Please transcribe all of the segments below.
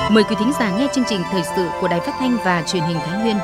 Mời quý thính giả nghe chương trình thời sự của Đài Phát thanh và Truyền hình Thái Nguyên.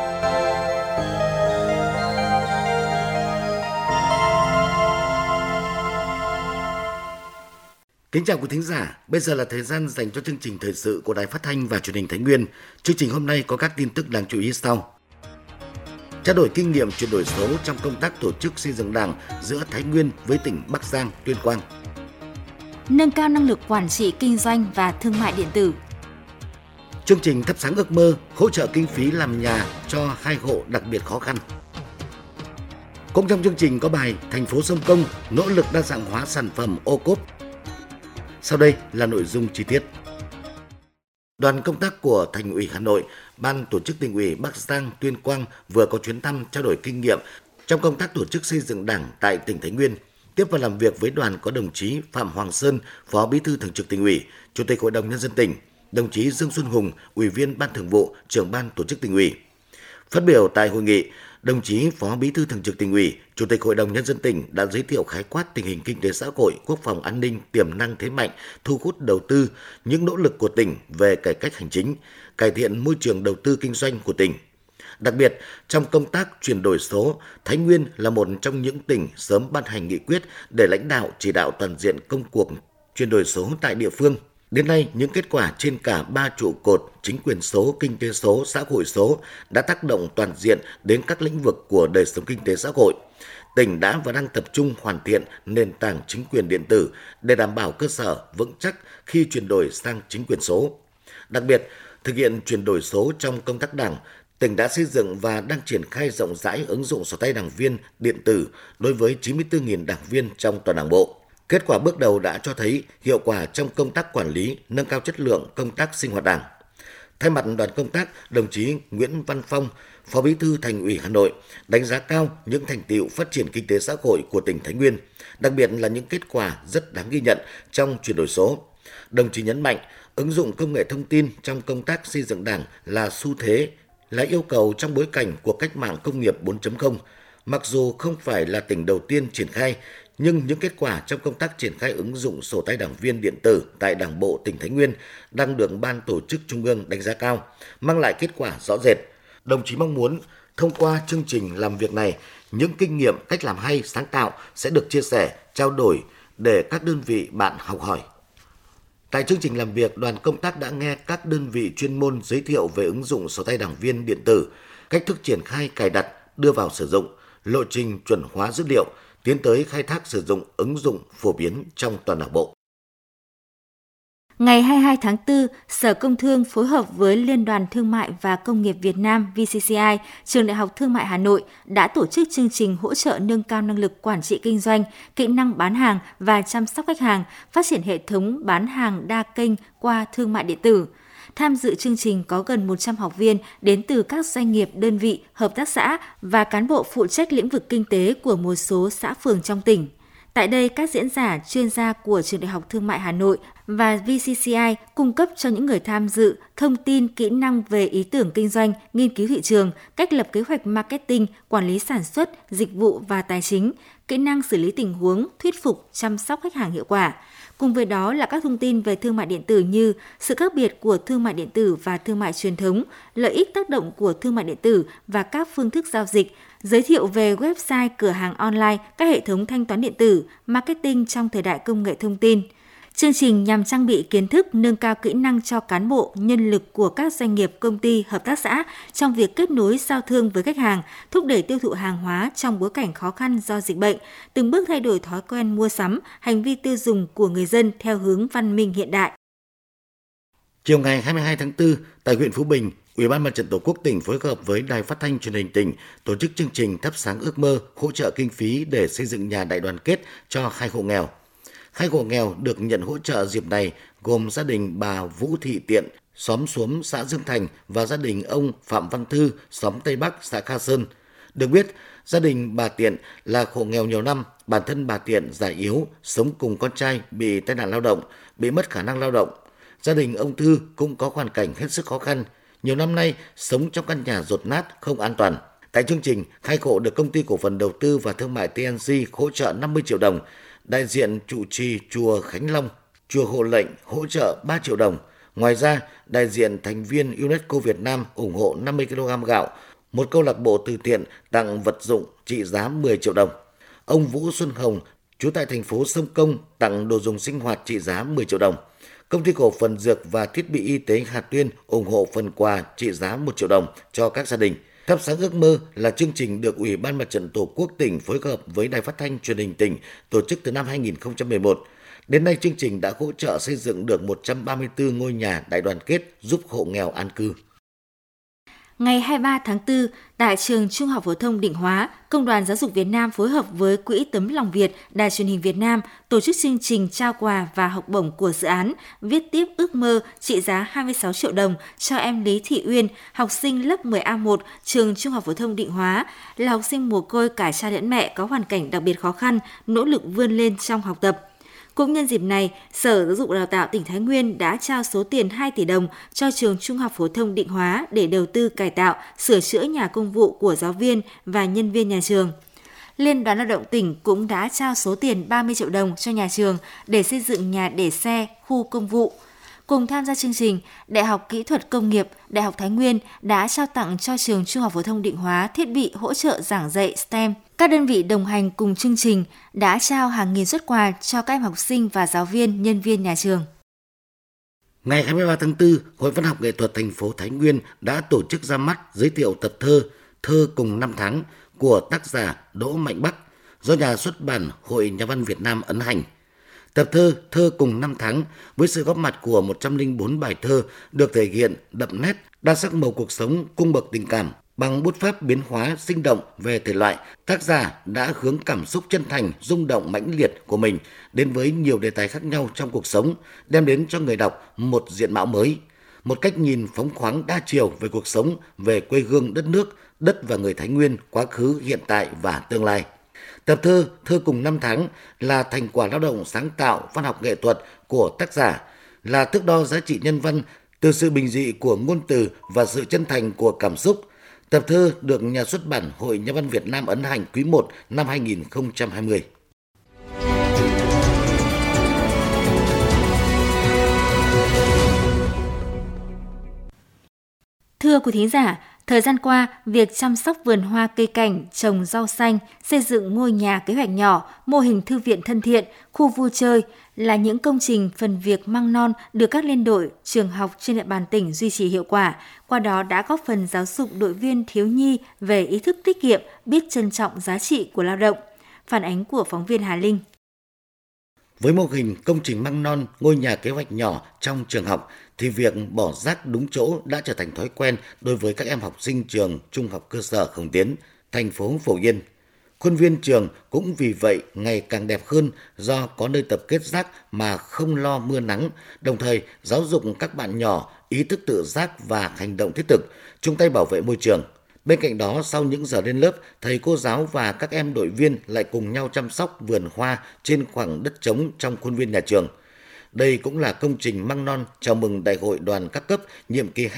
Kính chào quý thính giả, bây giờ là thời gian dành cho chương trình thời sự của Đài Phát thanh và Truyền hình Thái Nguyên. Chương trình hôm nay có các tin tức đáng chú ý sau. Trao đổi kinh nghiệm chuyển đổi số trong công tác tổ chức xây dựng Đảng giữa Thái Nguyên với tỉnh Bắc Giang, Tuyên Quang. Nâng cao năng lực quản trị kinh doanh và thương mại điện tử. Chương trình Thắp sáng ước mơ hỗ trợ kinh phí làm nhà cho 2 hộ đặc biệt khó khăn. Cũng trong chương trình có bài Thành phố Sông Công nỗ lực đa dạng hóa sản phẩm ô cốp. Sau đây là nội dung chi tiết. Đoàn công tác của Thành ủy Hà Nội, Ban Tổ chức Tỉnh ủy Bắc Giang, Tuyên Quang vừa có chuyến thăm trao đổi kinh nghiệm trong công tác tổ chức xây dựng Đảng tại tỉnh Thái Nguyên. Tiếp và làm việc với đoàn có đồng chí Phạm Hoàng Sơn, Phó Bí thư Thường trực Tỉnh ủy, Chủ tịch Hội đồng Nhân dân tỉnh, đồng chí Dương Xuân Hùng, Ủy viên Ban Thường vụ, Trưởng Ban Tổ chức Tỉnh ủy. Phát biểu tại hội nghị, đồng chí Phó Bí thư Thường trực Tỉnh ủy, Chủ tịch Hội đồng Nhân dân tỉnh đã giới thiệu khái quát tình hình kinh tế xã hội, quốc phòng an ninh, tiềm năng thế mạnh, thu hút đầu tư, những nỗ lực của tỉnh về cải cách hành chính, cải thiện môi trường đầu tư kinh doanh của tỉnh. Đặc biệt, trong công tác chuyển đổi số, Thái Nguyên là một trong những tỉnh sớm ban hành nghị quyết để lãnh đạo chỉ đạo toàn diện công cuộc chuyển đổi số tại địa phương. Đến nay, những kết quả trên cả 3 trụ cột chính quyền số, kinh tế số, xã hội số đã tác động toàn diện đến các lĩnh vực của đời sống kinh tế xã hội. Tỉnh đã và đang tập trung hoàn thiện nền tảng chính quyền điện tử để đảm bảo cơ sở vững chắc khi chuyển đổi sang chính quyền số. Đặc biệt, thực hiện chuyển đổi số trong công tác Đảng, tỉnh đã xây dựng và đang triển khai rộng rãi ứng dụng sổ tay đảng viên điện tử đối với 94.000 đảng viên trong toàn Đảng bộ. Kết quả bước đầu đã cho thấy hiệu quả trong công tác quản lý, nâng cao chất lượng công tác sinh hoạt Đảng. Thay mặt đoàn công tác, đồng chí Nguyễn Văn Phong, Phó Bí thư Thành ủy Hà Nội đánh giá cao những thành tựu phát triển kinh tế xã hội của tỉnh Thái Nguyên, đặc biệt là những kết quả rất đáng ghi nhận trong chuyển đổi số. Đồng chí nhấn mạnh, ứng dụng công nghệ thông tin trong công tác xây dựng Đảng là xu thế, là yêu cầu trong bối cảnh của cách mạng công nghiệp 4.0. Mặc dù không phải là tỉnh đầu tiên triển khai, nhưng những kết quả trong công tác triển khai ứng dụng sổ tay đảng viên điện tử tại Đảng bộ tỉnh Thái Nguyên đang được Ban Tổ chức Trung ương đánh giá cao, mang lại kết quả rõ rệt. Đồng chí mong muốn thông qua chương trình làm việc này, những kinh nghiệm, cách làm hay, sáng tạo sẽ được chia sẻ, trao đổi để các đơn vị bạn học hỏi. Tại chương trình làm việc, đoàn công tác đã nghe các đơn vị chuyên môn giới thiệu về ứng dụng sổ tay đảng viên điện tử, cách thức triển khai cài đặt, đưa vào sử dụng, lộ trình chuẩn hóa dữ liệu, tiến tới khai thác sử dụng ứng dụng phổ biến trong toàn Đảng bộ. Ngày 22 tháng 4, Sở Công Thương phối hợp với Liên đoàn Thương mại và Công nghiệp Việt Nam VCCI, Trường Đại học Thương mại Hà Nội đã tổ chức chương trình hỗ trợ nâng cao năng lực quản trị kinh doanh, kỹ năng bán hàng và chăm sóc khách hàng, phát triển hệ thống bán hàng đa kênh qua thương mại điện tử. Tham dự chương trình có gần 100 học viên đến từ các doanh nghiệp, đơn vị, hợp tác xã và cán bộ phụ trách lĩnh vực kinh tế của một số xã phường trong tỉnh. Tại đây, các diễn giả, chuyên gia của Trường Đại học Thương mại Hà Nội và VCCI cung cấp cho những người tham dự thông tin, kỹ năng về ý tưởng kinh doanh, nghiên cứu thị trường, cách lập kế hoạch marketing, quản lý sản xuất, dịch vụ và tài chính, kỹ năng xử lý tình huống, thuyết phục, chăm sóc khách hàng hiệu quả. Cùng với đó là các thông tin về thương mại điện tử như sự khác biệt của thương mại điện tử và thương mại truyền thống, lợi ích tác động của thương mại điện tử và các phương thức giao dịch, giới thiệu về website, cửa hàng online, các hệ thống thanh toán điện tử, marketing trong thời đại công nghệ thông tin. Chương trình nhằm trang bị kiến thức, nâng cao kỹ năng cho cán bộ, nhân lực của các doanh nghiệp, công ty, hợp tác xã trong việc kết nối giao thương với khách hàng, thúc đẩy tiêu thụ hàng hóa trong bối cảnh khó khăn do dịch bệnh, từng bước thay đổi thói quen mua sắm, hành vi tiêu dùng của người dân theo hướng văn minh hiện đại. Chiều ngày 22 tháng 4, tại huyện Phú Bình, Ủy ban Mặt trận Tổ quốc tỉnh phối hợp với Đài Phát thanh Truyền hình tỉnh tổ chức chương trình Thắp sáng ước mơ hỗ trợ kinh phí để xây dựng nhà đại đoàn kết cho 2 hộ nghèo. 2 hộ nghèo được nhận hỗ trợ dịp này gồm gia đình bà Vũ Thị Tiện, xóm Xuốm, xã Dương Thành và gia đình ông Phạm Văn Thư, xóm Tây Bắc, xã Kha Sơn. Được biết, gia đình bà Tiện là hộ nghèo nhiều năm, bản thân bà Tiện già yếu, sống cùng con trai bị tai nạn lao động, bị mất khả năng lao động. Gia đình ông Thư cũng có hoàn cảnh hết sức khó khăn, nhiều năm nay sống trong căn nhà dột nát, không an toàn. Tại chương trình, 2 hộ được Công ty Cổ phần Đầu tư và Thương mại TNC hỗ trợ 50 triệu đồng, đại diện trụ trì chùa Khánh Long, chùa Hộ Lệnh hỗ trợ 3 triệu đồng, Ngoài ra, đại diện thành viên UNESCO Việt Nam ủng hộ 50 kg gạo, một câu lạc bộ từ thiện tặng vật dụng trị giá 10 triệu đồng. Ông Vũ Xuân Hồng, trú tại thành phố Sông Công, tặng đồ dùng sinh hoạt trị giá 10 triệu đồng. Công ty cổ phần Dược và Thiết bị Y tế Hà Tuyên ủng hộ phần quà trị giá 1 triệu đồng cho các gia đình. Thắp sáng ước mơ là chương trình được Ủy ban Mặt trận Tổ quốc tỉnh phối hợp với Đài Phát thanh Truyền hình tỉnh tổ chức từ năm 2011. Đến nay, chương trình đã hỗ trợ xây dựng được 134 ngôi nhà đại đoàn kết giúp hộ nghèo an cư. Ngày 23 tháng 4, tại trường Trung học phổ thông Định Hóa, Công đoàn Giáo dục Việt Nam phối hợp với Quỹ Tấm lòng Việt, Đài Truyền hình Việt Nam tổ chức chương trình trao quà và học bổng của dự án Viết tiếp ước mơ trị giá 26 triệu đồng cho em Lý Thị Uyên, học sinh lớp 10A1 trường Trung học phổ thông Định Hóa, là học sinh mồ côi cả cha lẫn mẹ có hoàn cảnh đặc biệt khó khăn, nỗ lực vươn lên trong học tập. Cũng nhân dịp này, Sở Giáo dục và Đào tạo tỉnh Thái Nguyên đã trao số tiền 2 tỷ đồng cho trường Trung học phổ thông Định Hóa để đầu tư cải tạo, sửa chữa nhà công vụ của giáo viên và nhân viên nhà trường. Liên đoàn Lao động tỉnh cũng đã trao số tiền 30 triệu đồng cho nhà trường để xây dựng nhà để xe, khu công vụ. Cùng tham gia chương trình, Đại học Kỹ thuật Công nghiệp, Đại học Thái Nguyên đã trao tặng cho trường Trung học phổ thông Định Hóa thiết bị hỗ trợ giảng dạy STEM. Các đơn vị đồng hành cùng chương trình đã trao hàng nghìn suất quà cho các em học sinh và giáo viên, nhân viên nhà trường. Ngày 23 tháng 4, Hội Văn học Nghệ thuật thành phố Thái Nguyên đã tổ chức ra mắt giới thiệu tập thơ Thơ cùng năm tháng của tác giả Đỗ Mạnh Bắc do nhà xuất bản Hội Nhà văn Việt Nam ấn hành. Tập thơ Thơ cùng năm tháng với sự góp mặt của 104 bài thơ được thể hiện đậm nét, đa sắc màu cuộc sống, cung bậc tình cảm. Bằng bút pháp biến hóa sinh động về thể loại, tác giả đã hướng cảm xúc chân thành, rung động mãnh liệt của mình đến với nhiều đề tài khác nhau trong cuộc sống, đem đến cho người đọc một diện mạo mới, một cách nhìn phóng khoáng đa chiều về cuộc sống, về quê hương đất nước, đất và người Thái Nguyên, quá khứ, hiện tại và tương lai. Tập thơ Thơ cùng năm tháng là thành quả lao động sáng tạo văn học nghệ thuật của tác giả, là thước đo giá trị nhân văn từ sự bình dị của ngôn từ và sự chân thành của cảm xúc. Tập thơ được nhà xuất bản Hội Nhà văn Việt Nam ấn hành quý 1 năm 2020. Thưa quý thính giả, thời gian qua, việc chăm sóc vườn hoa cây cảnh, trồng rau xanh, xây dựng ngôi nhà kế hoạch nhỏ, mô hình thư viện thân thiện, khu vui chơi là những công trình phần việc măng non được các liên đội, trường học trên địa bàn tỉnh duy trì hiệu quả, qua đó đã góp phần giáo dục đội viên thiếu nhi về ý thức tiết kiệm, biết trân trọng giá trị của lao động. Phản ánh của phóng viên Hà Linh. Với mô hình công trình măng non, ngôi nhà kế hoạch nhỏ trong trường học, thì việc bỏ rác đúng chỗ đã trở thành thói quen đối với các em học sinh trường Trung học cơ sở Hồng Tiến, thành phố Phổ Yên. Khuôn viên trường cũng vì vậy ngày càng đẹp hơn do có nơi tập kết rác mà không lo mưa nắng, đồng thời giáo dục các bạn nhỏ ý thức tự giác và hành động thiết thực, chung tay bảo vệ môi trường. Bên cạnh đó, sau những giờ lên lớp, thầy cô giáo và các em đội viên lại cùng nhau chăm sóc vườn hoa trên khoảng đất trống trong khuôn viên nhà trường. Đây cũng là công trình măng non chào mừng Đại hội đoàn các cấp nhiệm kỳ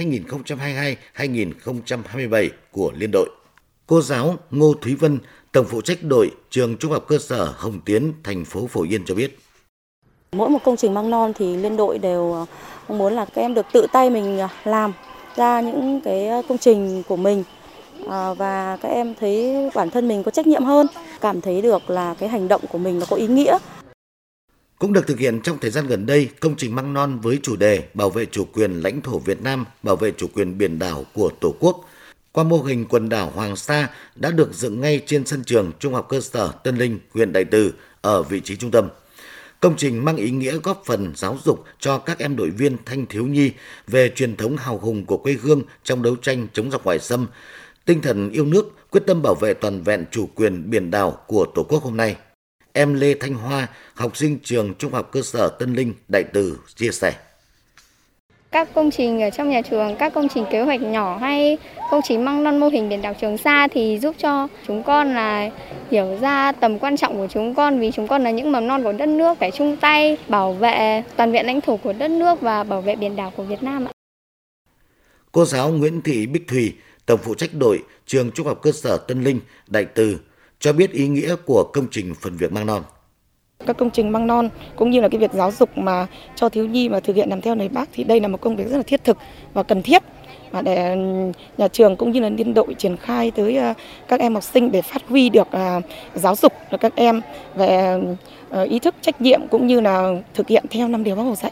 2022-2027 của liên đội. Cô giáo Ngô Thúy Vân, tổng phụ trách đội trường Trung học cơ sở Hồng Tiến, thành phố Phổ Yên cho biết. Mỗi một công trình măng non thì liên đội đều mong muốn là các em được tự tay mình làm ra những cái công trình của mình. Và các em thấy bản thân mình có trách nhiệm hơn, cảm thấy được là cái hành động của mình nó có ý nghĩa. Cũng được thực hiện trong thời gian gần đây, công trình măng non với chủ đề bảo vệ chủ quyền lãnh thổ Việt Nam, bảo vệ chủ quyền biển đảo của Tổ quốc, qua mô hình quần đảo Hoàng Sa đã được dựng ngay trên sân trường Trung học cơ sở Tân Linh, huyện Đại Từ ở vị trí trung tâm. Công trình mang ý nghĩa góp phần giáo dục cho các em đội viên thanh thiếu nhi về truyền thống hào hùng của quê hương trong đấu tranh chống giặc ngoại xâm, tinh thần yêu nước, quyết tâm bảo vệ toàn vẹn chủ quyền biển đảo của Tổ quốc hôm nay. Em Lê Thanh Hoa, học sinh trường Trung học cơ sở Tân Linh, Đại Từ chia sẻ. Các công trình ở trong nhà trường, các công trình kế hoạch nhỏ hay công trình măng non mô hình biển đảo Trường Sa thì giúp cho chúng con là hiểu ra tầm quan trọng của chúng con, vì chúng con là những mầm non của đất nước, phải chung tay bảo vệ toàn vẹn lãnh thổ của đất nước và bảo vệ biển đảo của Việt Nam ạ. Cô giáo Nguyễn Thị Bích Thùy, tổng phụ trách đội trường Trung học cơ sở Tân Linh, Đại Từ cho biết ý nghĩa của công trình phần việc măng non. Các công trình măng non cũng như là cái việc giáo dục mà cho thiếu nhi mà thực hiện làm theo lời Bác thì đây là một công việc rất là thiết thực và cần thiết, và để nhà trường cũng như là liên đội triển khai tới các em học sinh để phát huy được giáo dục được các em về ý thức trách nhiệm cũng như là thực hiện theo 5 điều Bác Hồ dạy.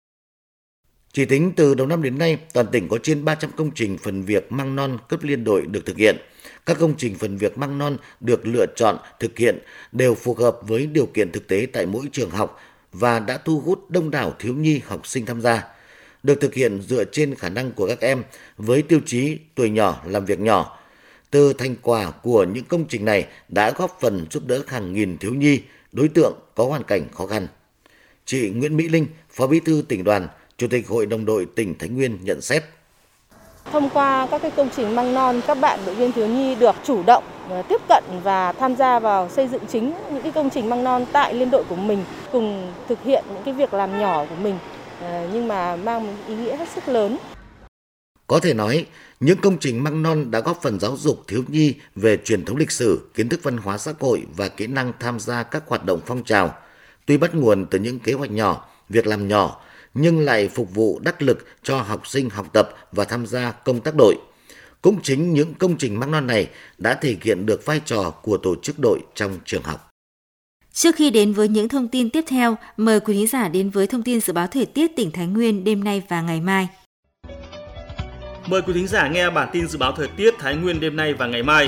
Chỉ tính từ đầu năm đến nay, toàn tỉnh có trên 300 công trình phần việc măng non cấp liên đội được thực hiện. Các công trình phần việc măng non được lựa chọn thực hiện đều phù hợp với điều kiện thực tế tại mỗi trường học và đã thu hút đông đảo thiếu nhi học sinh tham gia. Được thực hiện dựa trên khả năng của các em với tiêu chí tuổi nhỏ làm việc nhỏ. Từ thành quả của những công trình này đã góp phần giúp đỡ hàng nghìn thiếu nhi, đối tượng có hoàn cảnh khó khăn. Chị Nguyễn Mỹ Linh, Phó Bí thư Tỉnh đoàn, Chủ tịch Hội đồng đội tỉnh Thái Nguyên nhận xét. Thông qua các cái công trình măng non, các bạn đội viên thiếu nhi được chủ động tiếp cận và tham gia vào xây dựng chính những cái công trình măng non tại liên đội của mình, cùng thực hiện những cái việc làm nhỏ của mình, nhưng mà mang một ý nghĩa hết sức lớn. Có thể nói, những công trình măng non đã góp phần giáo dục thiếu nhi về truyền thống lịch sử, kiến thức văn hóa xã hội và kỹ năng tham gia các hoạt động phong trào. Tuy bắt nguồn từ những kế hoạch nhỏ, việc làm nhỏ, nhưng lại phục vụ đắc lực cho học sinh học tập và tham gia công tác đội. Cũng chính những công trình măng non này đã thể hiện được vai trò của tổ chức đội trong trường học. Trước khi đến với những thông tin tiếp theo, mời quý khán giả đến với thông tin dự báo thời tiết tỉnh Thái Nguyên đêm nay và ngày mai. Mời quý thính giả nghe bản tin dự báo thời tiết Thái Nguyên đêm nay và ngày mai.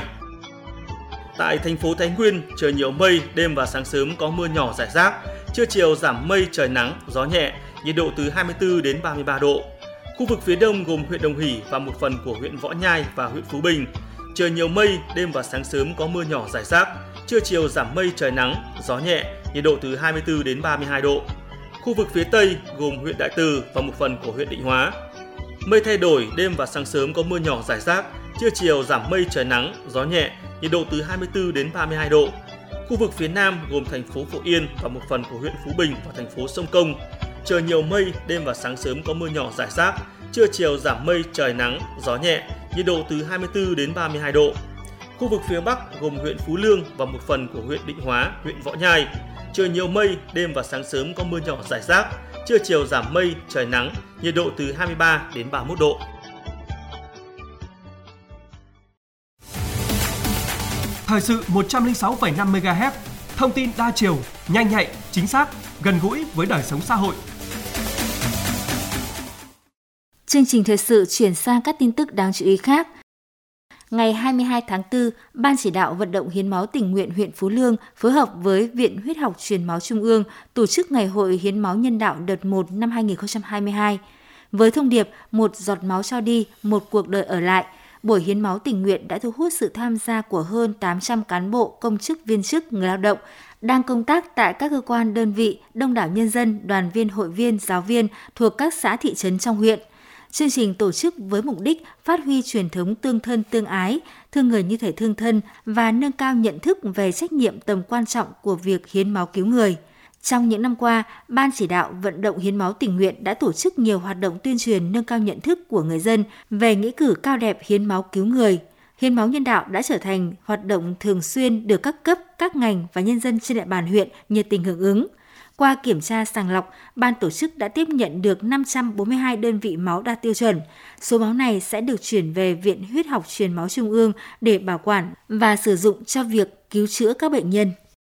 Tại thành phố Thái Nguyên, trời nhiều mây, đêm và sáng sớm có mưa nhỏ rải rác, trưa chiều giảm mây trời nắng, gió nhẹ, nhiệt độ từ 24 đến 33 độ. Khu vực phía đông gồm huyện Đồng Hỷ và một phần của huyện Võ Nhai và huyện Phú Bình. Trời nhiều mây, đêm và sáng sớm có mưa nhỏ rải rác, trưa chiều giảm mây trời nắng, gió nhẹ, nhiệt độ từ 24 đến 32 độ. Khu vực phía tây gồm huyện Đại Từ và một phần của huyện Định Hóa. Mây thay đổi, đêm và sáng sớm có mưa nhỏ rải rác, trưa chiều giảm mây trời nắng, gió nhẹ, nhiệt độ từ 24 đến 32 độ. Khu vực phía nam gồm thành phố Phổ Yên và một phần của huyện Phú Bình và thành phố Sông Công. Trời nhiều mây, đêm và sáng sớm có mưa nhỏ rải rác, trưa chiều giảm mây, trời nắng, gió nhẹ, nhiệt độ từ 24 đến 32 độ. Khu vực phía Bắc gồm huyện Phú Lương và một phần của huyện Định Hóa, huyện Võ Nhai. Trời nhiều mây, đêm và sáng sớm có mưa nhỏ rải rác, trưa chiều giảm mây, trời nắng, nhiệt độ từ 23 đến 31 độ. Thời sự 106,5 MHz, thông tin đa chiều, nhanh nhạy, chính xác, gần gũi với đời sống xã hội. Chương trình thời sự chuyển sang các tin tức đáng chú ý khác. Ngày 22 tháng 4, Ban chỉ đạo vận động hiến máu tình nguyện huyện Phú Lương phối hợp với Viện Huyết học Truyền máu Trung ương tổ chức Ngày hội hiến máu nhân đạo đợt 1 năm 2022. Với thông điệp một giọt máu cho đi, một cuộc đời ở lại, buổi hiến máu tình nguyện đã thu hút sự tham gia của hơn 800 cán bộ, công chức, viên chức, người lao động đang công tác tại các cơ quan đơn vị, đông đảo nhân dân, đoàn viên, hội viên, giáo viên thuộc các xã thị trấn trong huyện. Chương trình tổ chức với mục đích phát huy truyền thống tương thân tương ái, thương người như thể thương thân và nâng cao nhận thức về trách nhiệm tầm quan trọng của việc hiến máu cứu người. Trong những năm qua, Ban chỉ đạo vận động hiến máu tình nguyện đã tổ chức nhiều hoạt động tuyên truyền nâng cao nhận thức của người dân về nghĩa cử cao đẹp hiến máu cứu người. Hiến máu nhân đạo đã trở thành hoạt động thường xuyên được các cấp, các ngành và nhân dân trên địa bàn huyện nhiệt tình hưởng ứng. Qua kiểm tra sàng lọc, ban tổ chức đã tiếp nhận được 542 đơn vị máu đạt tiêu chuẩn. Số máu này sẽ được chuyển về Viện Huyết học Truyền máu Trung ương để bảo quản và sử dụng cho việc cứu chữa các bệnh nhân.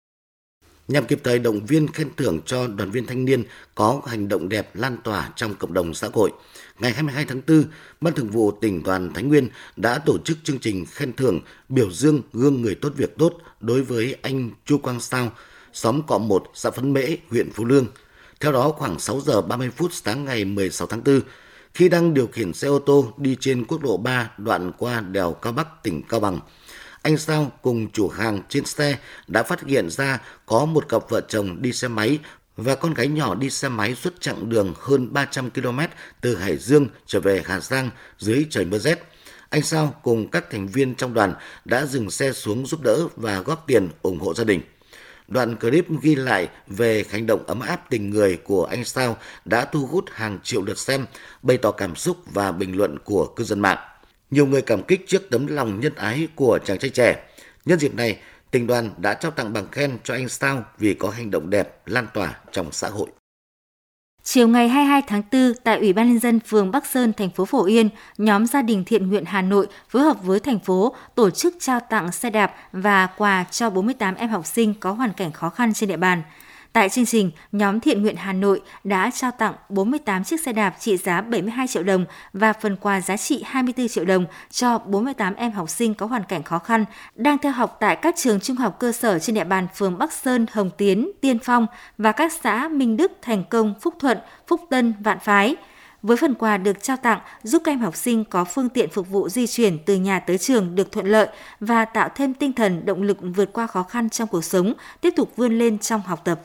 Nhằm kịp thời động viên khen thưởng cho đoàn viên thanh niên có hành động đẹp lan tỏa trong cộng đồng xã hội, ngày 22 tháng 4, Ban Thường vụ Tỉnh đoàn Thái Nguyên đã tổ chức chương trình khen thưởng biểu dương gương người tốt việc tốt đối với anh Chu Quang Sao, xóm Cọ 1, xã Phấn Mễ, huyện Phú Lương. Theo đó, khoảng 6 giờ 30 phút sáng ngày 16 tháng 4, khi đang điều khiển xe ô tô đi trên quốc lộ 3 đoạn qua đèo Cao Bắc, tỉnh Cao Bằng, anh Sao cùng chủ hàng trên xe đã phát hiện ra có một cặp vợ chồng đi xe máy và con gái nhỏ đi xe máy suốt chặng đường hơn 300 km từ Hải Dương trở về Hà Giang dưới trời mưa rét. Anh Sao cùng các thành viên trong đoàn đã dừng xe xuống giúp đỡ và góp tiền ủng hộ gia đình. Đoạn clip ghi lại về hành động ấm áp tình người của anh Sao đã thu hút hàng triệu lượt xem, bày tỏ cảm xúc và bình luận của cư dân mạng. Nhiều người cảm kích trước tấm lòng nhân ái của chàng trai trẻ. Nhân dịp này, tỉnh đoàn đã trao tặng bằng khen cho anh Sao vì có hành động đẹp lan tỏa trong xã hội. Chiều ngày 22 tháng 4, tại Ủy ban nhân dân phường Bắc Sơn, thành phố Phổ Yên, nhóm gia đình thiện nguyện Hà Nội phối hợp với thành phố tổ chức trao tặng xe đạp và quà cho 48 em học sinh có hoàn cảnh khó khăn trên địa bàn. Tại chương trình, nhóm thiện nguyện Hà Nội đã trao tặng 48 chiếc xe đạp trị giá 72 triệu đồng và phần quà giá trị 24 triệu đồng cho 48 em học sinh có hoàn cảnh khó khăn đang theo học tại các trường trung học cơ sở trên địa bàn phường Bắc Sơn, Hồng Tiến, Tiên Phong và các xã Minh Đức, Thành Công, Phúc Thuận, Phúc Tân, Vạn Phái. Với phần quà được trao tặng giúp các em học sinh có phương tiện phục vụ di chuyển từ nhà tới trường được thuận lợi và tạo thêm tinh thần động lực vượt qua khó khăn trong cuộc sống, tiếp tục vươn lên trong học tập.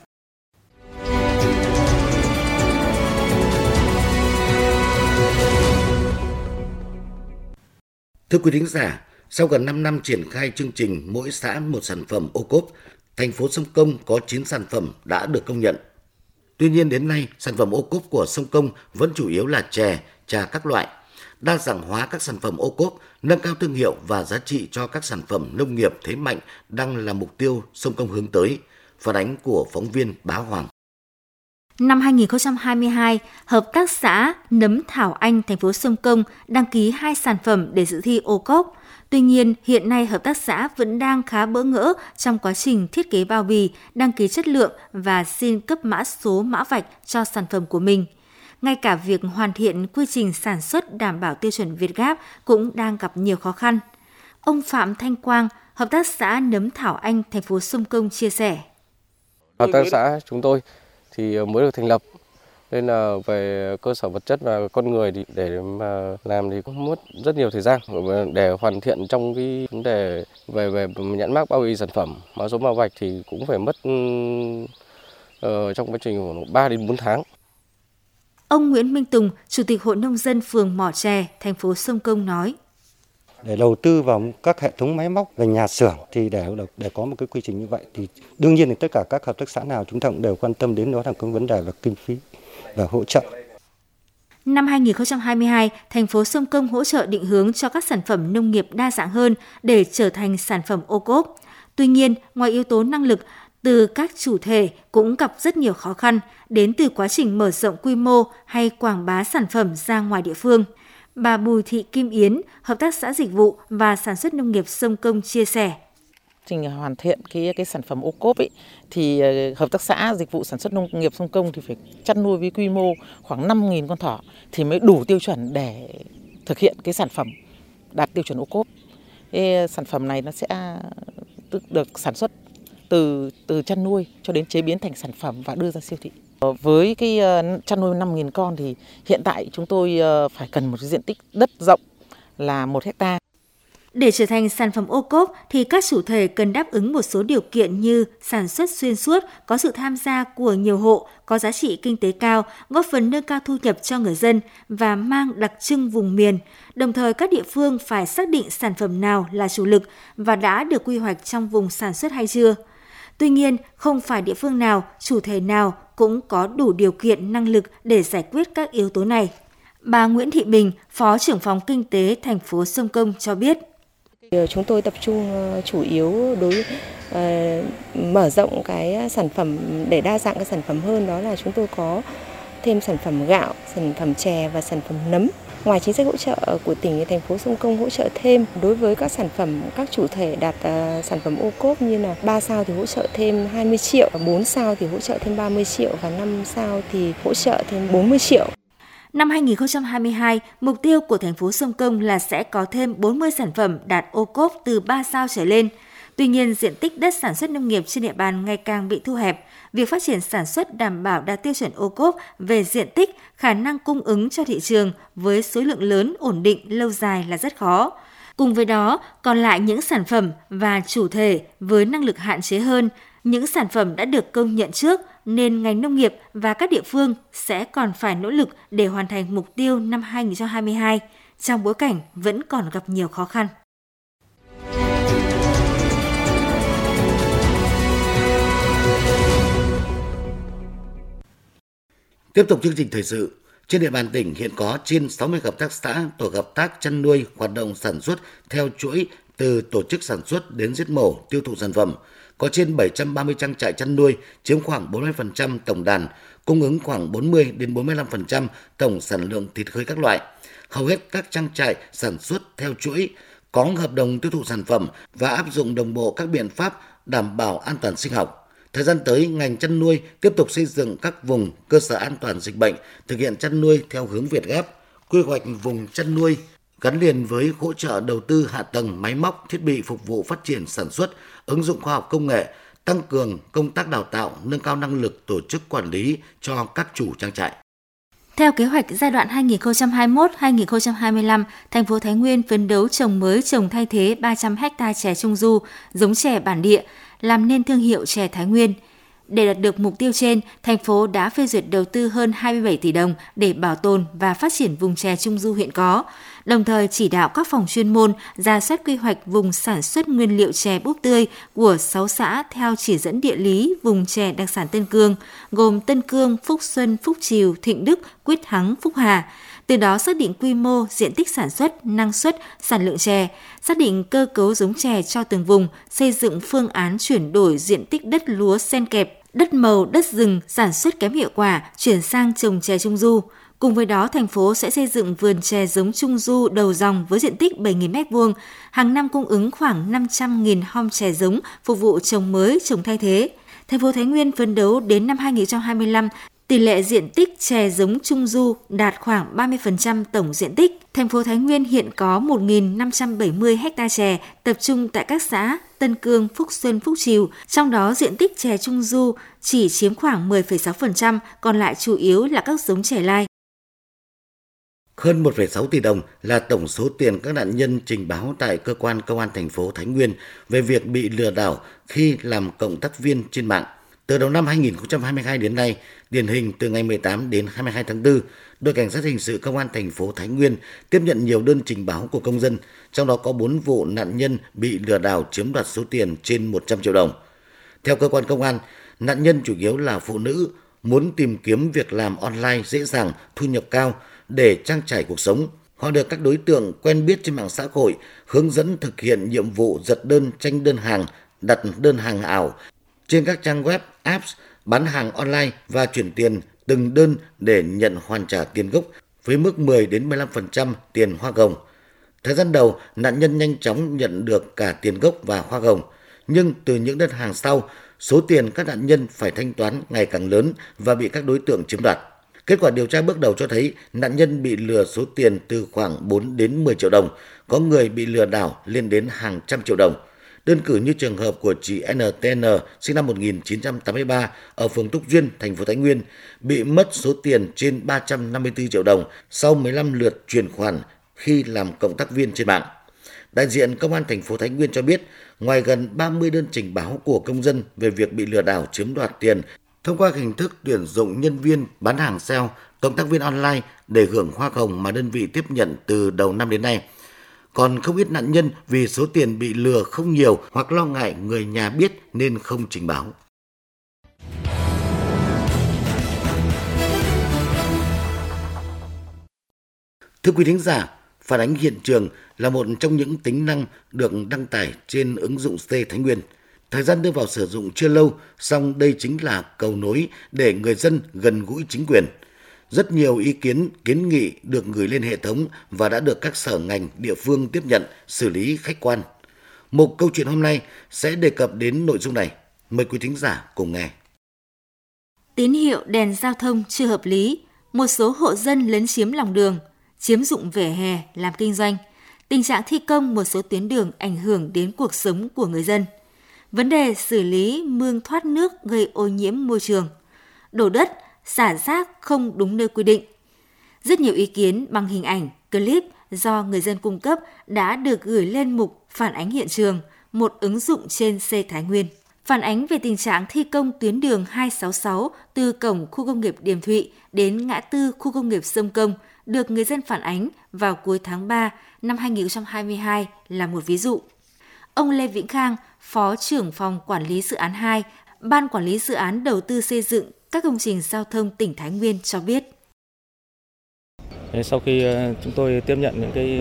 Thưa quý thính giả, sau gần 5 năm triển khai chương trình mỗi xã một sản phẩm ô cốp, thành phố Sông Công có 9 sản phẩm đã được công nhận. Tuy nhiên đến nay, sản phẩm ô cốp của Sông Công vẫn chủ yếu là chè, trà các loại. Đa dạng hóa các sản phẩm ô cốp, nâng cao thương hiệu và giá trị cho các sản phẩm nông nghiệp thế mạnh đang là mục tiêu Sông Công hướng tới. Phản ánh của phóng viên Bá Hoàng. Năm 2022, Hợp tác xã Nấm Thảo Anh, thành phố Sông Công đăng ký 2 sản phẩm để dự thi ô cốp. Tuy nhiên, hiện nay hợp tác xã vẫn đang khá bỡ ngỡ trong quá trình thiết kế bao bì, đăng ký chất lượng và xin cấp mã số mã vạch cho sản phẩm của mình. Ngay cả việc hoàn thiện quy trình sản xuất đảm bảo tiêu chuẩn Việt Gáp cũng đang gặp nhiều khó khăn. Ông Phạm Thanh Quang, Hợp tác xã Nấm Thảo Anh, thành phố Sông Công chia sẻ. Hợp tác xã chúng tôi thì mới được thành lập, nên là về cơ sở vật chất và con người thì để mà làm thì cũng mất rất nhiều thời gian để hoàn thiện trong cái vấn đề về nhãn mác bao bì sản phẩm, mã số mã vạch thì cũng phải mất trong quá trình khoảng 3 đến 4 tháng. Ông Nguyễn Minh Tùng, Chủ tịch Hội Nông dân phường Mỏ Chè, thành phố Sông Công nói. Để đầu tư vào các hệ thống máy móc về nhà xưởng thì để có một cái quy trình như vậy thì đương nhiên thì tất cả các hợp tác xã nào chúng ta cũng đều quan tâm đến đó là cái vấn đề về kinh phí và hỗ trợ. Năm 2022, thành phố Sông Công hỗ trợ định hướng cho các sản phẩm nông nghiệp đa dạng hơn để trở thành sản phẩm ô cốp. Tuy nhiên, ngoài yếu tố năng lực, từ các chủ thể cũng gặp rất nhiều khó khăn đến từ quá trình mở rộng quy mô hay quảng bá sản phẩm ra ngoài địa phương. Bà Bùi Thị Kim Yến, Hợp tác xã Dịch vụ và Sản xuất Nông nghiệp Sông Công chia sẻ. Trình hoàn thiện cái sản phẩm ô cốp thì Hợp tác xã Dịch vụ Sản xuất Nông nghiệp Sông Công thì phải chăn nuôi với quy mô khoảng 5.000 con thỏ thì mới đủ tiêu chuẩn để thực hiện cái sản phẩm đạt tiêu chuẩn ô cốp. Cái sản phẩm này nó sẽ được sản xuất từ chăn nuôi cho đến chế biến thành sản phẩm và đưa ra siêu thị. Với cái chăn nuôi 5.000 con thì hiện tại chúng tôi phải cần một cái diện tích đất rộng là 1 hectare. Để trở thành sản phẩm ô cốp thì các chủ thể cần đáp ứng một số điều kiện như sản xuất xuyên suốt, có sự tham gia của nhiều hộ, có giá trị kinh tế cao, góp phần nâng cao thu nhập cho người dân và mang đặc trưng vùng miền. Đồng thời các địa phương phải xác định sản phẩm nào là chủ lực và đã được quy hoạch trong vùng sản xuất hay chưa. Tuy nhiên, không phải địa phương nào, chủ thể nào cũng có đủ điều kiện năng lực để giải quyết các yếu tố này. Bà Nguyễn Thị Bình, Phó trưởng phòng Kinh tế thành phố Sông Công cho biết. Chúng tôi tập trung chủ yếu mở rộng cái sản phẩm để đa dạng cái sản phẩm hơn, đó là chúng tôi có thêm sản phẩm gạo, sản phẩm chè và sản phẩm nấm. Ngoài chính sách hỗ trợ của tỉnh thì thành phố Sông Công hỗ trợ thêm đối với các sản phẩm, các chủ thể đạt sản phẩm ô cốp như là 3 sao thì hỗ trợ thêm 20 triệu, 4 sao thì hỗ trợ thêm 30 triệu và 5 sao thì hỗ trợ thêm 40 triệu. Năm 2022, mục tiêu của thành phố Sông Công là sẽ có thêm 40 sản phẩm đạt ô cốp từ 3 sao trở lên. Tuy nhiên, diện tích đất sản xuất nông nghiệp trên địa bàn ngày càng bị thu hẹp. Việc phát triển sản xuất đảm bảo đạt tiêu chuẩn ô cốp về diện tích, khả năng cung ứng cho thị trường với số lượng lớn ổn định lâu dài là rất khó. Cùng với đó, còn lại những sản phẩm và chủ thể với năng lực hạn chế hơn, những sản phẩm đã được công nhận trước nên ngành nông nghiệp và các địa phương sẽ còn phải nỗ lực để hoàn thành mục tiêu năm 2022, trong bối cảnh vẫn còn gặp nhiều khó khăn. Tiếp tục chương trình thời sự, trên địa bàn tỉnh hiện có trên 60 hợp tác xã, tổ hợp tác chăn nuôi hoạt động sản xuất theo chuỗi từ tổ chức sản xuất đến giết mổ, tiêu thụ sản phẩm. Có trên 730 trang trại chăn nuôi, chiếm khoảng 40% tổng đàn, cung ứng khoảng 40 đến 45% tổng sản lượng thịt hơi các loại. Hầu hết các trang trại sản xuất theo chuỗi, có hợp đồng tiêu thụ sản phẩm và áp dụng đồng bộ các biện pháp đảm bảo an toàn sinh học. Thời gian tới, ngành chăn nuôi tiếp tục xây dựng các vùng cơ sở an toàn dịch bệnh, thực hiện chăn nuôi theo hướng Việt Ghép, quy hoạch vùng chăn nuôi gắn liền với hỗ trợ đầu tư hạ tầng, máy móc, thiết bị phục vụ phát triển sản xuất, ứng dụng khoa học công nghệ, tăng cường công tác đào tạo, nâng cao năng lực tổ chức quản lý cho các chủ trang trại. Theo kế hoạch giai đoạn 2021-2025, thành phố Thái Nguyên phấn đấu trồng mới, trồng thay thế 300 ha chè Trung Du, giống chè bản địa, làm nên thương hiệu chè Thái Nguyên. Để đạt được mục tiêu trên, thành phố đã phê duyệt đầu tư hơn 27 tỷ đồng để bảo tồn và phát triển vùng chè Trung Du hiện có, đồng thời chỉ đạo các phòng chuyên môn rà soát quy hoạch vùng sản xuất nguyên liệu chè búp tươi của 6 xã theo chỉ dẫn địa lý vùng chè đặc sản Tân Cương, gồm Tân Cương, Phúc Xuân, Phúc Trìu, Thịnh Đức, Quyết Thắng, Phúc Hà. Từ đó xác định quy mô, diện tích sản xuất, năng suất, sản lượng chè, xác định cơ cấu giống chè cho từng vùng, xây dựng phương án chuyển đổi diện tích đất lúa xen kẹp, đất màu, đất rừng sản xuất kém hiệu quả, chuyển sang trồng chè Trung Du. Cùng với đó, thành phố sẽ xây dựng vườn chè giống Trung Du đầu dòng với diện tích 7.000 m², hàng năm cung ứng khoảng 500.000 hom chè giống phục vụ trồng mới, trồng thay thế. Thành phố Thái Nguyên phấn đấu đến năm 2025, tỷ lệ diện tích chè giống Trung Du đạt khoảng 30% tổng diện tích. Thành phố Thái Nguyên hiện có 1.570 ha chè tập trung tại các xã Tân Cương, Phúc Xuân, Phúc Trìu, trong đó diện tích chè Trung Du chỉ chiếm khoảng 10,6%, còn lại chủ yếu là các giống chè lai. Hơn 1,6 tỷ đồng là tổng số tiền các nạn nhân trình báo tại cơ quan công an thành phố Thái Nguyên về việc bị lừa đảo khi làm cộng tác viên trên mạng. Từ đầu năm 2022 đến nay, điển hình từ ngày 18 đến 22 tháng 4, đội cảnh sát hình sự công an thành phố Thái Nguyên tiếp nhận nhiều đơn trình báo của công dân, trong đó có 4 vụ nạn nhân bị lừa đảo chiếm đoạt số tiền trên 100 triệu đồng. Theo cơ quan công an, nạn nhân chủ yếu là phụ nữ muốn tìm kiếm việc làm online dễ dàng, thu nhập cao để trang trải cuộc sống. Họ được các đối tượng quen biết trên mạng xã hội hướng dẫn thực hiện nhiệm vụ giật đơn, tranh đơn hàng, đặt đơn hàng ảo trên các trang web, apps, bán hàng online và chuyển tiền từng đơn để nhận hoàn trả tiền gốc với mức 10 đến 15% tiền hoa hồng. Thời gian đầu, nạn nhân nhanh chóng nhận được cả tiền gốc và hoa hồng, nhưng từ những đơn hàng sau, số tiền các nạn nhân phải thanh toán ngày càng lớn và bị các đối tượng chiếm đoạt. Kết quả điều tra bước đầu cho thấy nạn nhân bị lừa số tiền từ khoảng 4 đến 10 triệu đồng, có người bị lừa đảo lên đến hàng trăm triệu đồng. Đơn cử như trường hợp của chị NTN sinh năm 1983 ở phường Túc Duyên, thành phố Thái Nguyên bị mất số tiền trên 354 triệu đồng sau 15 lượt chuyển khoản khi làm cộng tác viên trên mạng. Đại diện Công an thành phố Thái Nguyên cho biết, ngoài gần 30 đơn trình báo của công dân về việc bị lừa đảo chiếm đoạt tiền thông qua hình thức tuyển dụng nhân viên bán hàng sale, cộng tác viên online để hưởng hoa hồng mà đơn vị tiếp nhận từ đầu năm đến nay, còn không ít nạn nhân vì số tiền bị lừa không nhiều hoặc lo ngại người nhà biết nên không trình báo. Thưa quý thính giả, phản ánh hiện trường là một trong những tính năng được đăng tải trên ứng dụng C Thái Nguyên. Thời gian đưa vào sử dụng chưa lâu, song đây chính là cầu nối để người dân gần gũi chính quyền. Rất nhiều ý kiến, kiến nghị được gửi lên hệ thống và đã được các sở ngành, địa phương tiếp nhận, xử lý khách quan. Một câu chuyện hôm nay sẽ đề cập đến nội dung này. Mời quý thính giả cùng nghe. Tín hiệu đèn giao thông chưa hợp lý, một số hộ dân lấn chiếm lòng đường, chiếm dụng vỉa hè làm kinh doanh. Tình trạng thi công một số tuyến đường ảnh hưởng đến cuộc sống của người dân. Vấn đề xử lý mương thoát nước gây ô nhiễm môi trường. Đổ đất, xả rác không đúng nơi quy định. Rất nhiều ý kiến bằng hình ảnh, clip do người dân cung cấp đã được gửi lên mục phản ánh hiện trường, một ứng dụng trên C Thái Nguyên. Phản ánh về tình trạng thi công tuyến đường 266 từ cổng khu công nghiệp Điềm Thụy đến ngã tư khu công nghiệp Sông Công được người dân phản ánh vào cuối tháng 3 năm 2022 là một ví dụ. Ông Lê Vĩnh Khang, Phó trưởng phòng Quản lý Dự án 2, Ban Quản lý Dự án Đầu tư xây dựng các công trình giao thông tỉnh Thái Nguyên cho biết. Sau khi chúng tôi tiếp nhận những cái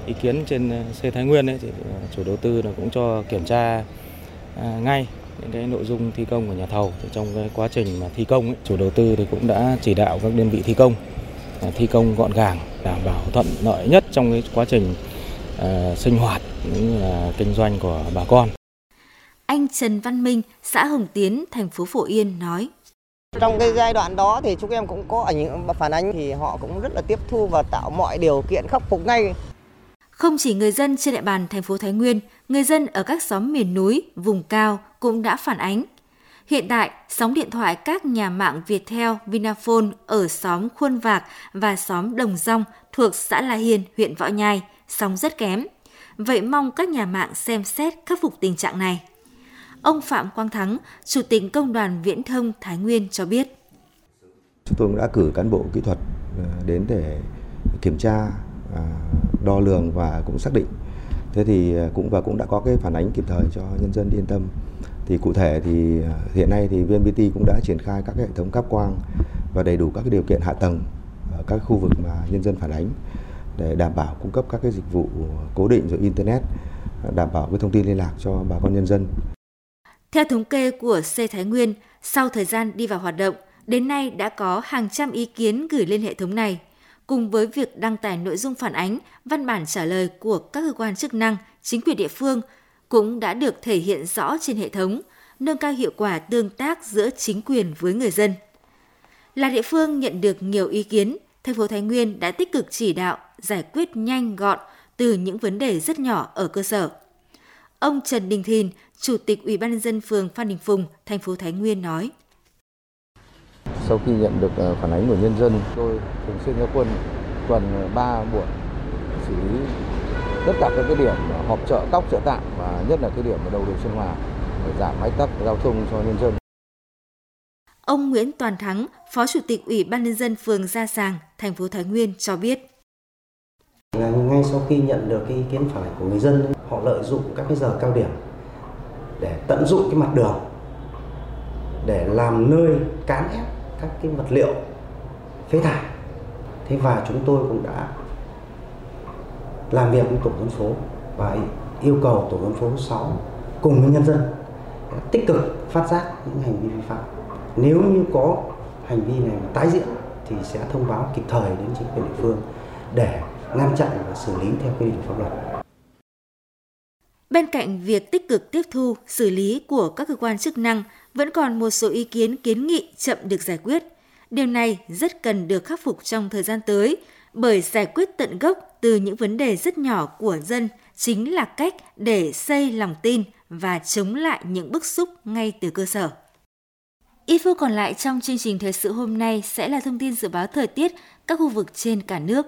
ý kiến trên C Thái Nguyên ấy, thì chủ đầu tư cũng cho kiểm tra ngay những cái nội dung thi công của nhà thầu. Thì trong cái quá trình mà thi công ấy, chủ đầu tư thì cũng đã chỉ đạo các đơn vị thi công gọn gàng, đảm bảo thuận lợi nhất trong cái quá trình sinh hoạt cũng như là kinh doanh của bà con. Anh Trần Văn Minh, xã Hồng Tiến, thành phố Phổ Yên nói: Trong cái giai đoạn đó thì chúng em cũng có phản ánh thì họ cũng rất là tiếp thu và tạo mọi điều kiện khắc phục ngay. Không chỉ người dân trên địa bàn thành phố Thái Nguyên, người dân ở các xóm miền núi, vùng cao cũng đã phản ánh. Hiện tại, sóng điện thoại các nhà mạng Viettel, Vinaphone ở xóm Khuôn Vạc và xóm Đồng Dong thuộc xã La Hiên, huyện Võ Nhai, sóng rất kém. Vậy mong các nhà mạng xem xét khắc phục tình trạng này. Ông Phạm Quang Thắng, Chủ tịch Công đoàn Viễn thông Thái Nguyên cho biết: Chúng tôi cũng đã cử cán bộ kỹ thuật đến để kiểm tra, đo lường và cũng xác định. Thế thì cũng đã có cái phản ánh kịp thời cho nhân dân yên tâm. Thì cụ thể thì hiện nay thì VNPT cũng đã triển khai các hệ thống cáp quang và đầy đủ các cái điều kiện hạ tầng ở các khu vực mà nhân dân phản ánh để đảm bảo cung cấp các cái dịch vụ cố định rồi internet, đảm bảo cái thông tin liên lạc cho bà con nhân dân. Theo thống kê của C Thái Nguyên, sau thời gian đi vào hoạt động, đến nay đã có hàng trăm ý kiến gửi lên hệ thống này. Cùng với việc đăng tải nội dung phản ánh, văn bản trả lời của các cơ quan chức năng, chính quyền địa phương cũng đã được thể hiện rõ trên hệ thống, nâng cao hiệu quả tương tác giữa chính quyền với người dân. Là địa phương nhận được nhiều ý kiến, thành phố Thái Nguyên đã tích cực chỉ đạo, giải quyết nhanh gọn từ những vấn đề rất nhỏ ở cơ sở. Ông Trần Đình Thìn, Chủ tịch Ủy ban nhân dân phường Phan Đình Phùng, thành phố Thái Nguyên nói: Sau khi nhận được phản ánh của nhân dân, tôi thường xuyên ra quân tuần 3 buổi xử lý tất cả các cái điểm họp chợ cóc, chợ tạm và nhất là cái điểm ở đầu đường Xuân Hòa để giảm ách tắc giao thông cho nhân dân. Ông Nguyễn Toàn Thắng, Phó Chủ tịch Ủy ban nhân dân phường Gia Sàng, thành phố Thái Nguyên cho biết: Ngay sau khi nhận được cái ý kiến phản ánh của người dân, họ lợi dụng các cái giờ cao điểm để tận dụng cái mặt đường để làm nơi cán ép các cái vật liệu phế thải. Thế và chúng tôi cũng đã làm việc với tổ dân phố và yêu cầu tổ dân phố 6 cùng với nhân dân tích cực phát giác những hành vi vi phạm. Nếu như có hành vi này mà tái diễn thì sẽ thông báo kịp thời đến chính quyền địa phương để ngăn chặn và xử lý theo quy định pháp luật. Bên cạnh việc tích cực tiếp thu, xử lý của các cơ quan chức năng, vẫn còn một số ý kiến kiến nghị chậm được giải quyết. Điều này rất cần được khắc phục trong thời gian tới, bởi giải quyết tận gốc từ những vấn đề rất nhỏ của dân chính là cách để xây lòng tin và chống lại những bức xúc ngay từ cơ sở. Ít phút còn lại trong chương trình thời sự hôm nay sẽ là thông tin dự báo thời tiết các khu vực trên cả nước.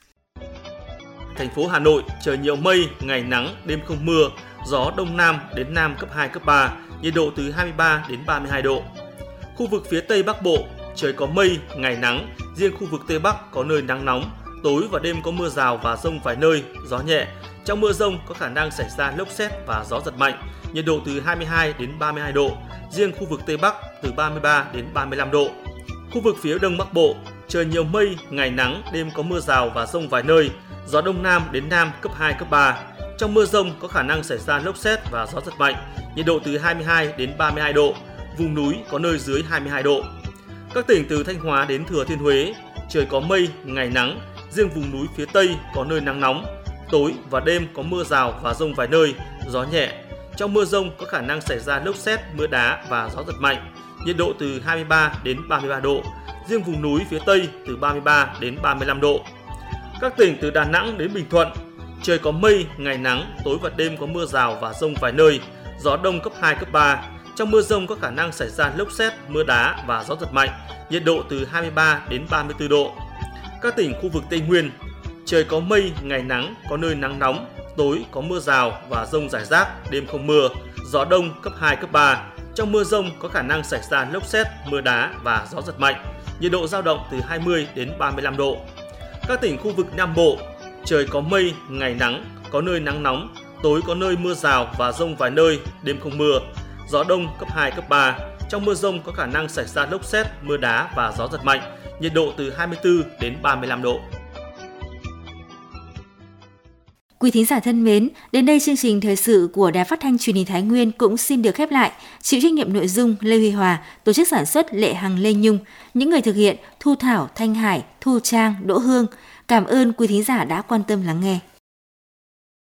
Thành phố Hà Nội trời nhiều mây, ngày nắng, đêm không mưa, gió đông nam đến nam cấp 2, cấp 3, nhiệt độ từ 23 đến 32 độ. Khu vực phía Tây Bắc Bộ trời có mây, ngày nắng, riêng khu vực Tây Bắc có nơi nắng nóng, tối và đêm có mưa rào và dông vài nơi, gió nhẹ. Trong mưa dông có khả năng xảy ra lốc sét và gió giật mạnh, nhiệt độ từ 22 đến 32 độ, riêng khu vực Tây Bắc từ 33 đến 35 độ. Khu vực phía Đông Bắc Bộ trời nhiều mây, ngày nắng, đêm có mưa rào và dông vài nơi, gió đông nam đến nam cấp 2, cấp 3. Trong mưa dông có khả năng xảy ra lốc sét và gió giật mạnh, nhiệt độ từ 22 đến 32 độ, vùng núi có nơi dưới 22 độ. Các tỉnh từ Thanh Hóa đến Thừa Thiên Huế, trời có mây, ngày nắng, riêng vùng núi phía Tây có nơi nắng nóng, tối và đêm có mưa rào và dông vài nơi, gió nhẹ. Trong mưa dông có khả năng xảy ra lốc sét, mưa đá và gió giật mạnh, nhiệt độ từ 23 đến 33 độ, riêng vùng núi phía Tây từ 33 đến 35 độ. Các tỉnh từ Đà Nẵng đến Bình Thuận, trời có mây, ngày nắng, tối và đêm có mưa rào và dông vài nơi, gió đông cấp 2, cấp 3. Trong mưa dông có khả năng xảy ra lốc sét, mưa đá và gió giật mạnh, nhiệt độ từ 23 đến 34 độ. Các tỉnh khu vực Tây Nguyên, trời có mây, ngày nắng, có nơi nắng nóng, tối có mưa rào và dông rải rác, đêm không mưa, gió đông cấp 2, cấp 3. Trong mưa dông có khả năng xảy ra lốc sét, mưa đá và gió giật mạnh, nhiệt độ dao động từ 20 đến 35 độ. Các tỉnh khu vực Nam Bộ, trời có mây, ngày nắng, có nơi nắng nóng, tối có nơi mưa rào và dông vài nơi, đêm không mưa, gió đông cấp 2, cấp 3. Trong mưa dông có khả năng xảy ra lốc sét, mưa đá và gió giật mạnh, nhiệt độ từ 24 đến 35 độ. Quý thính giả thân mến, đến đây chương trình thời sự của Đài Phát thanh Truyền hình Thái Nguyên cũng xin được khép lại. Chịu trách nhiệm nội dung Lê Huy Hòa, tổ chức sản xuất Lệ Hằng, Lê Nhung, những người thực hiện Thu Thảo, Thanh Hải, Thu Trang, Đỗ Hương. Cảm ơn quý thính giả đã quan tâm lắng nghe.